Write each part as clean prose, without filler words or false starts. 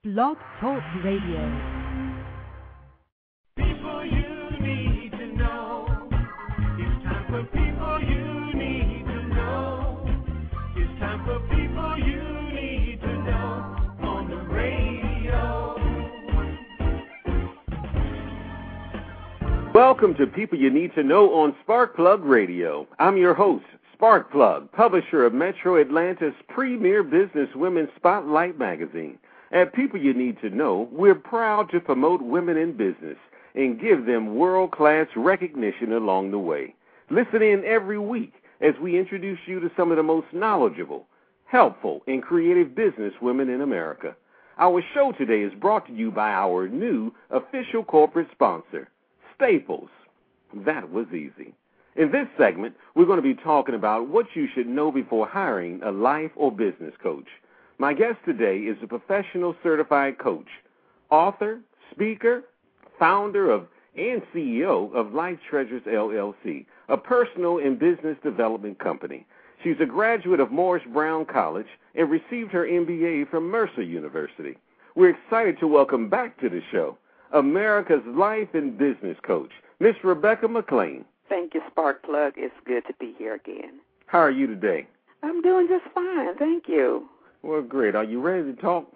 Blog Talk Radio. People you need to know. It's time for people you need to know. It's time for people you need to know on the radio. Welcome to People You Need to Know on Sparkplug Radio. I'm your host, Sparkplug, publisher of Metro Atlanta's premier business women's spotlight magazine. At People You Need to Know, we're proud to promote women in business and give them world-class recognition along the way. Listen in every week as we introduce you to some of the most knowledgeable, helpful, and creative business women in America. Our show today is brought to you by our new official corporate sponsor, Staples. That was easy. In this segment, we're going to be talking about what you should know before hiring a life or business coach. My guest today is a professional certified coach, author, speaker, founder of and CEO of Life Treasures, LLC, a personal and business development company. She's a graduate of Morris Brown College and received her MBA from Mercer University. We're excited to welcome back to the show America's life and business coach, Miss Rebecca McClain. Thank you, Sparkplug. It's good to be here again. How are you today? I'm doing just fine, thank you. Well, great. Are you ready to talk?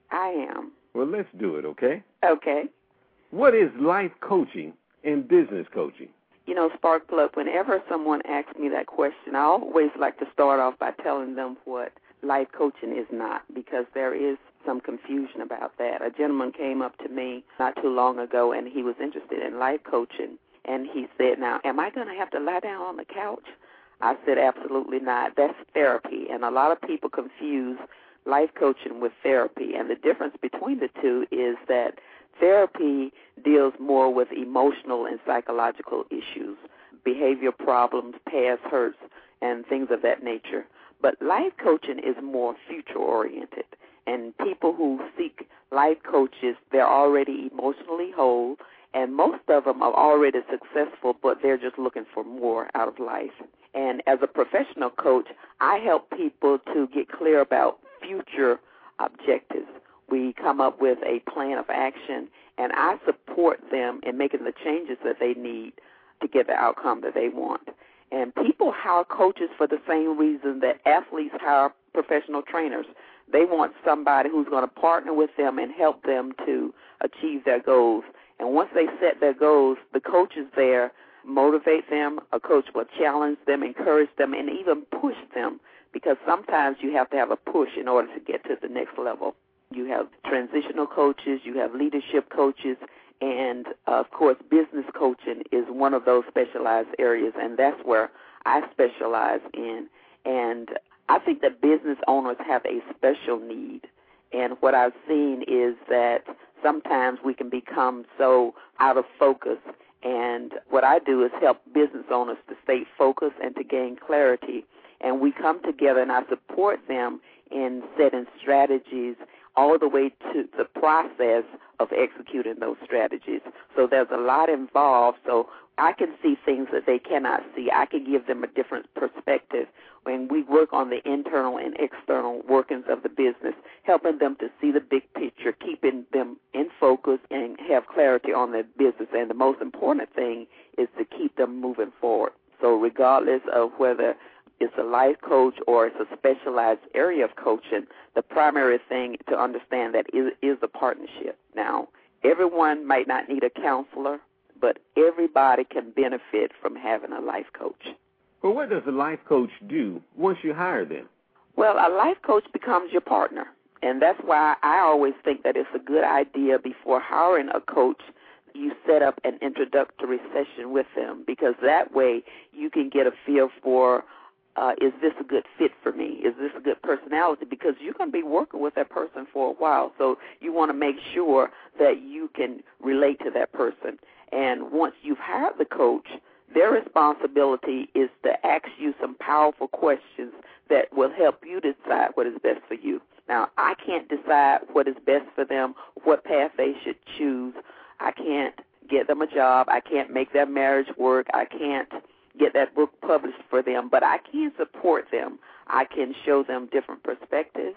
I am. Well, let's do it, okay? Okay. What is life coaching and business coaching? You know, Sparkplug, whenever someone asks me that question, I always like to start off by telling them what life coaching is not, because there is some confusion about that. A gentleman came up to me not too long ago, and he was interested in life coaching, and he said, now, am I going to have to lie down on the couch? I said, absolutely not. That's therapy, and a lot of people confuse life coaching with therapy, and the difference between the two is that therapy deals more with emotional and psychological issues, behavior problems, past hurts, and things of that nature. But life coaching is more future-oriented, and people who seek life coaches, they're already emotionally whole, and most of them are already successful, but they're just looking for more out of life. And as a professional coach, I help people to get clear about future objectives. We come up with a plan of action, and I support them in making the changes that they need to get the outcome that they want. And people hire coaches for the same reason that athletes hire professional trainers. They want somebody who's going to partner with them and help them to achieve their goals. And once they set their goals, the coach is there, motivate them. A coach will challenge them, encourage them, and even push them, because sometimes you have to have a push in order to get to the next level. You have transitional coaches, you have leadership coaches, and, of course, business coaching is one of those specialized areas, and that's where I specialize in. And I think that business owners have a special need, and what I've seen is that sometimes we can become so out of focus, and what I do is help business owners to stay focused and to gain clarity, and we come together and I support them in setting strategies all the way to the process of executing those strategies. So there's a lot involved, so I can see things that they cannot see. I can give them a different perspective when we work on the internal and external workings of the business, helping them to see the big picture, keeping them in focus and have clarity on their business. And the most important thing is to keep them moving forward. So regardless of whether it's a life coach or it's a specialized area of coaching, the primary thing to understand that is a partnership. Now, everyone might not need a counselor, but everybody can benefit from having a life coach. Well, what does a life coach do once you hire them? Well, a life coach becomes your partner, and that's why I always think that it's a good idea before hiring a coach, you set up an introductory session with them, because that way you can get a feel for is this a good fit for me? Is this a good personality? Because you're going to be working with that person for a while, so you want to make sure that you can relate to that person. And once you've hired the coach, their responsibility is to ask you some powerful questions that will help you decide what is best for you. Now, I can't decide what is best for them, what path they should choose. I can't get them a job. I can't make their marriage work. I can't get that book published for them, but I can support them. I can show them different perspectives.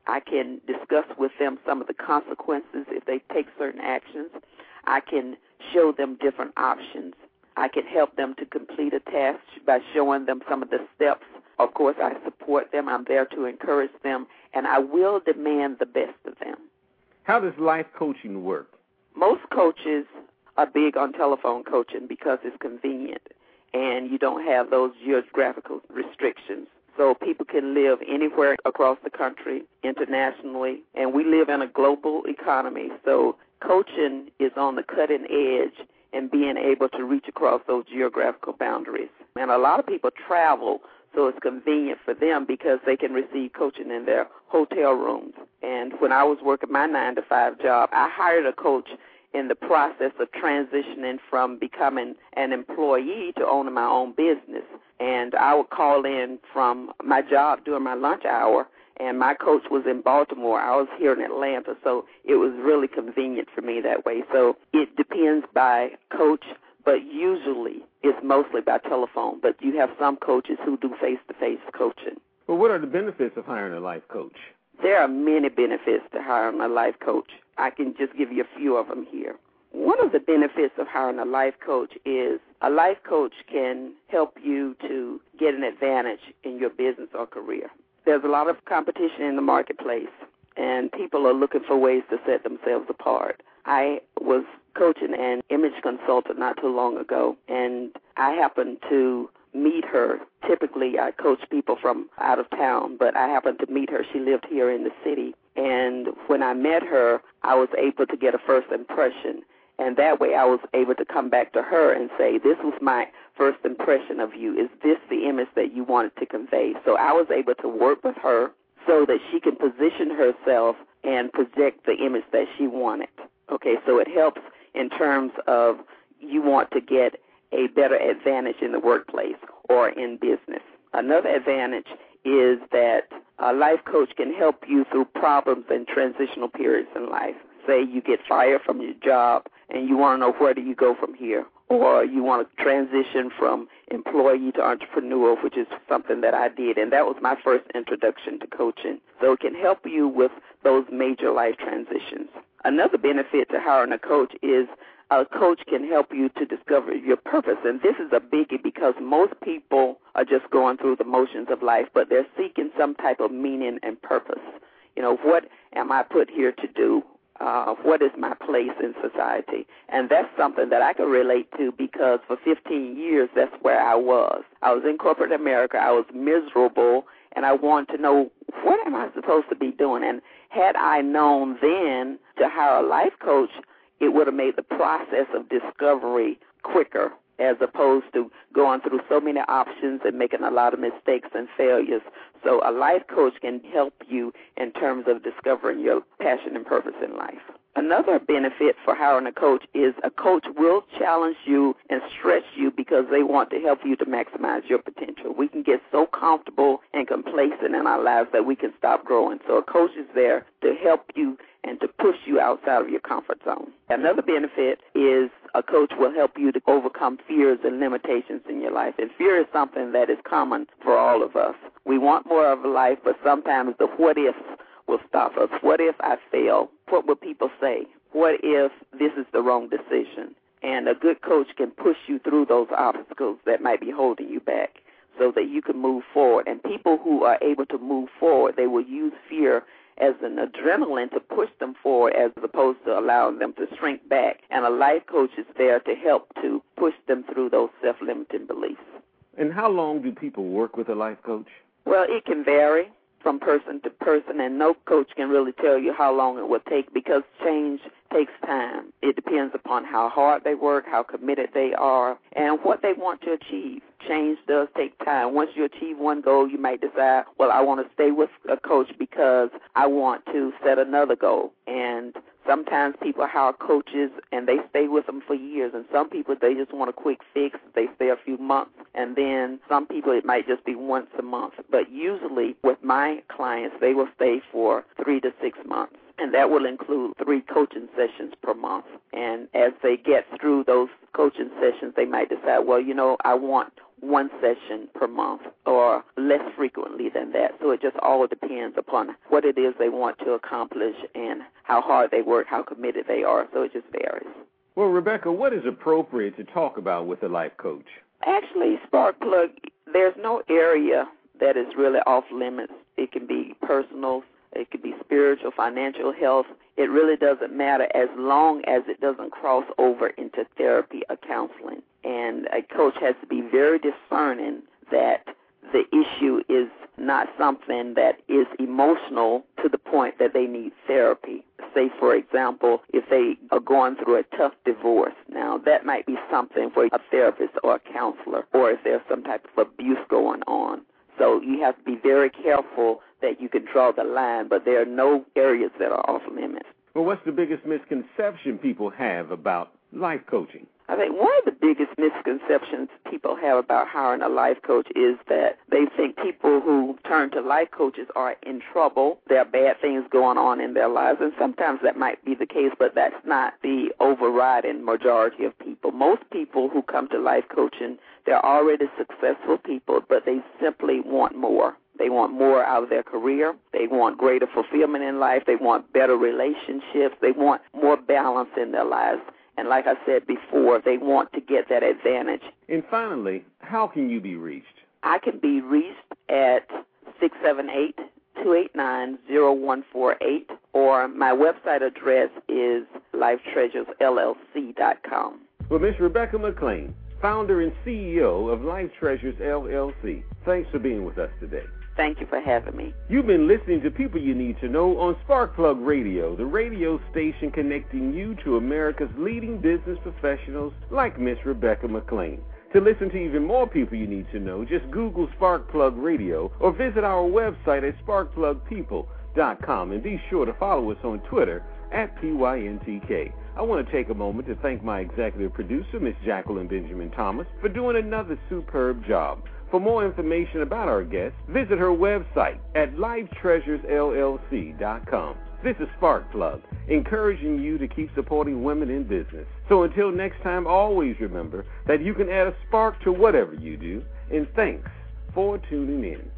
I can discuss with them some of the consequences if they take certain actions. I can show them different options. I can help them to complete a task by showing them some of the steps. Of course, I support them. I'm there to encourage them, and I will demand the best of them. How does life coaching work? Most coaches are big on telephone coaching because it's convenient, and you don't have those geographical restrictions. So people can live anywhere across the country, internationally, and we live in a global economy. So coaching is on the cutting edge and being able to reach across those geographical boundaries. And a lot of people travel, so it's convenient for them because they can receive coaching in their hotel rooms. And when I was working my 9-to-5 job, I hired a coach in the process of transitioning from becoming an employee to owning my own business. And I would call in from my job during my lunch hour, and my coach was in Baltimore. I was here in Atlanta, so it was really convenient for me that way. So it depends by coach, but usually it's mostly by telephone. But you have some coaches who do face-to-face coaching. Well, what are the benefits of hiring a life coach? There are many benefits to hiring a life coach. I can just give you a few of them here. One of the benefits of hiring a life coach is a life coach can help you to get an advantage in your business or career. There's a lot of competition in the marketplace, and people are looking for ways to set themselves apart. I was coaching an image consultant not too long ago, and I happened to meet her. Typically, I coach people from out of town, but I happened to meet her. She lived here in the city, and when I met her, I was able to get a first impression, and that way I was able to come back to her and say, this was my first impression of you. Is this the image that you wanted to convey? So I was able to work with her so that she can position herself and project the image that she wanted. Okay, so it helps in terms of you want to get a better advantage in the workplace or in business. Another advantage is that a life coach can help you through problems and transitional periods in life. Say you get fired from your job and you want to know where do you go from here, or you want to transition from employee to entrepreneur, which is something that I did, and that was my first introduction to coaching. So it can help you with those major life transitions. Another benefit to hiring a coach is a coach can help you to discover your purpose, and this is a biggie because most people are just going through the motions of life, but they're seeking some type of meaning and purpose. You know, what am I put here to do? What is my place in society? And that's something that I can relate to because for 15 years, that's where I was. I was in corporate America. I was miserable, and I wanted to know, what am I supposed to be doing? And had I known then to hire a life coach, it would have made the process of discovery quicker as opposed to going through so many options and making a lot of mistakes and failures. So a life coach can help you in terms of discovering your passion and purpose in life. Another benefit for hiring a coach is a coach will challenge you and stretch you because they want to help you to maximize your potential. We can get so comfortable and complacent in our lives that we can stop growing. So a coach is there to help you and to push you outside of your comfort zone. Another benefit is a coach will help you to overcome fears and limitations in your life. And fear is something that is common for all of us. We want more of a life, but sometimes the what-ifs will stop us. What if I fail? What will people say? What if this is the wrong decision? And a good coach can push you through those obstacles that might be holding you back so that you can move forward. And people who are able to move forward, they will use fear as an adrenaline to push them forward as opposed to allowing them to shrink back. And a life coach is there to help to push them through those self-limiting beliefs. And how long do people work with a life coach? Well, it can vary from person to person, and no coach can really tell you how long it will take because change takes time. It depends upon how hard they work, how committed they are, and what they want to achieve. Change does take time. Once you achieve one goal, you might decide, well, I want to stay with a coach because I want to set another goal. And sometimes people hire coaches and they stay with them for years, and some people, they just want a quick fix. They stay a few months, and then some people, it might just be once a month. But usually with my clients, they will stay for 3 to 6 months, and that will include 3 coaching sessions per month. And as they get through those coaching sessions, they might decide, well, you know, I want one session per month or less frequently than that. So it just all depends upon what it is they want to accomplish and how hard they work, how committed they are. So it just varies. Well, Rebecca, what is appropriate to talk about with a life coach? Actually, Sparkplug, there's no area that is really off limits. It can be personal, it could be spiritual, financial, health. It really doesn't matter as long as it doesn't cross over into therapy or counseling. And a coach has to be very discerning that the issue is not something that is emotional to the point that they need therapy. Say, for example, if they are going through a tough divorce, now that might be something for a therapist or a counselor, or if there's some type of abuse going on. So you have to be very careful that you can draw the line, but there are no areas that are off limits. Well, what's the biggest misconception people have about life coaching? I think one of the biggest misconceptions people have about hiring a life coach is that they think people who turn to life coaches are in trouble. There are bad things going on in their lives, and sometimes that might be the case, but that's not the overriding majority of people. Most people who come to life coaching, they're already successful people, but they simply want more. They want more out of their career. They want greater fulfillment in life. They want better relationships. They want more balance in their lives. And like I said before, they want to get that advantage. And finally, how can you be reached? I can be reached at 678-289-0148, or my website address is lifetreasuresllc.com. Well, Ms. Rebecca McClain, founder and CEO of Life Treasures LLC, thanks for being with us today. Thank you for having me. You've been listening to People You Need to Know on Sparkplug Radio, the radio station connecting you to America's leading business professionals like Miss Rebecca McClain. To listen to even more People You Need to Know, just Google Sparkplug Radio or visit our website at sparkplugpeople.com, and be sure to follow us on Twitter at PYNTK. I want to take a moment to thank my executive producer, Miss Jacqueline Benjamin Thomas, for doing another superb job. For more information about our guest, visit her website at lifetreasuresllc.com. This is Sparkplug, encouraging you to keep supporting women in business. So until next time, always remember that you can add a spark to whatever you do, and thanks for tuning in.